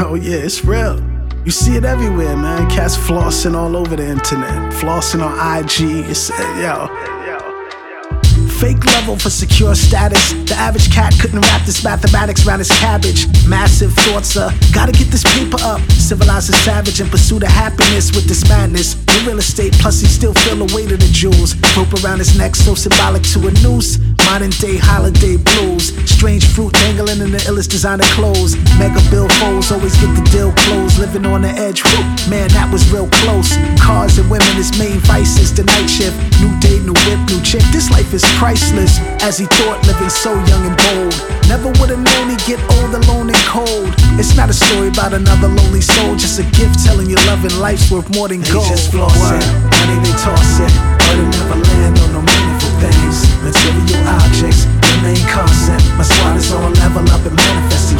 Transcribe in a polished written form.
Oh yeah, it's real. You see it everywhere, man. Cats flossing all over the internet. Flossing on IG. It's, yo. Fake level for secure status. The average cat couldn't wrap this mathematics around his cabbage. Massive thoughts gotta get this paper up. Civilize a savage and pursue the happiness with this madness. In real estate, plus he still feel the weight of the jewels. Rope around his neck so symbolic to a noose. Modern day holiday blues. Strange fruit dangling in the illest designer clothes. Mega bill foes always get the deal closed. Living on the edge, whew, man that was real close. Cars and women his main vices. The night shift, new day, new whip, new chick. This life is priceless, as he thought, living so young and bold. Never would've known he'd get old, alone and cold. It's not a story about another lonely soul, just a gift telling you love and life's worth more than gold. They just flossing, money they tossing, but it never land on no meaningful things. Material objects remain constant. My squad is on level up and manifesting